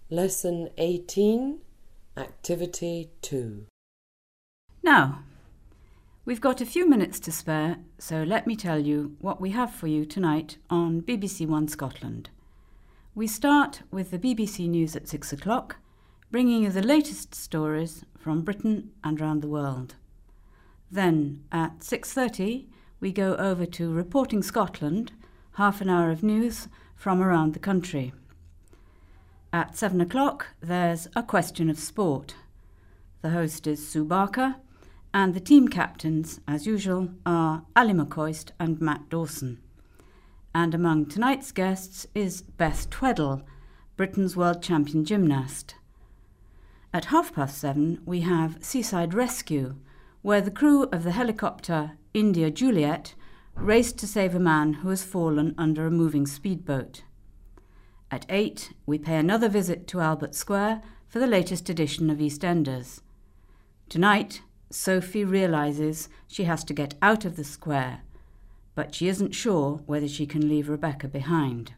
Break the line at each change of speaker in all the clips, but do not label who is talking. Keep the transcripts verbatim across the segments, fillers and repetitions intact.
Lesson eighteen, Activity two.
Now, we've got a few minutes to spare, so let me tell you what we have for you tonight on B B C One Scotland. We start with the B B C News at six o'clock, bringing you the latest stories from Britain and around the world. Then, at six thirty, we go over to Reporting Scotland, half an hour of news from around the country. At seven o'clock, there's A Question of Sport. The host is Sue Barker, and the team captains, as usual, are Ali McCoist and Matt Dawson. And among tonight's guests is Beth Tweddle, Britain's world champion gymnast. At half past seven, we have Seaside Rescue, where the crew of the helicopter India Juliet raced to save a man who has fallen under a moving speedboat. At eight, we pay another visit to Albert Square for the latest edition of EastEnders. Tonight, Sophie realises she has to get out of the square, but she isn't sure whether she can leave Rebecca behind.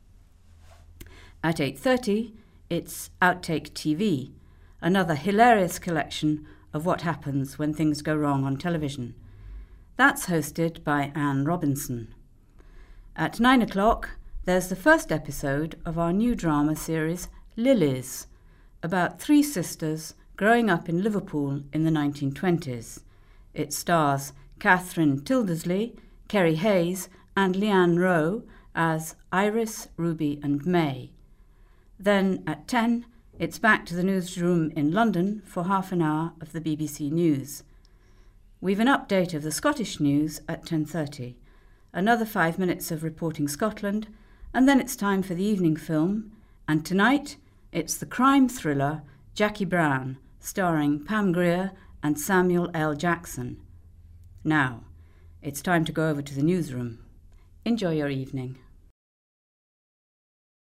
At eight thirty, it's Outtake T V, another hilarious collection of what happens when things go wrong on television. That's hosted by Anne Robinson. At nine o'clock, there's the first episode of our new drama series, Lilies, about three sisters growing up in Liverpool in the nineteen twenties. It stars Catherine Tildesley, Kerry Hayes and Leanne Rowe as Iris, Ruby and May. Then at ten, it's back to the newsroom in London for half an hour of the B B C News. We've an update of the Scottish news at ten thirty, another five minutes of Reporting Scotland, and then it's time for the evening film, and tonight it's the crime thriller Jackie Brown, starring Pam Grier and Samuel L. Jackson. Now, it's time to go over to the newsroom. Enjoy your evening.